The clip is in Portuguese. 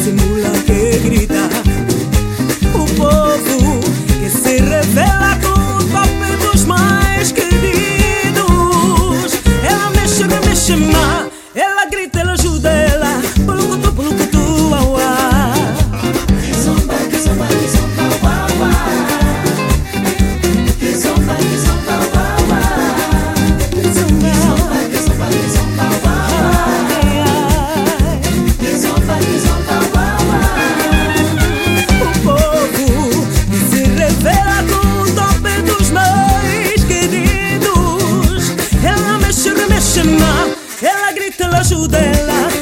dissimula, que grita. O povo que se revela com o top dos mais queridos. Ela mexe, remexe, má. Ela grita, ela ajuda, ela pulucutu, uauá. Kizomba, kizomba, kizomba, uauá. Kizomba, kizomba, uauá. Kizomba, kizomba, kizomba, uauá. Kizomba, kizomba, uauá. O povo que se revela com o top dos mais queridos. Ela mexe, remexe, má. Ela grita, ela ajuda, ela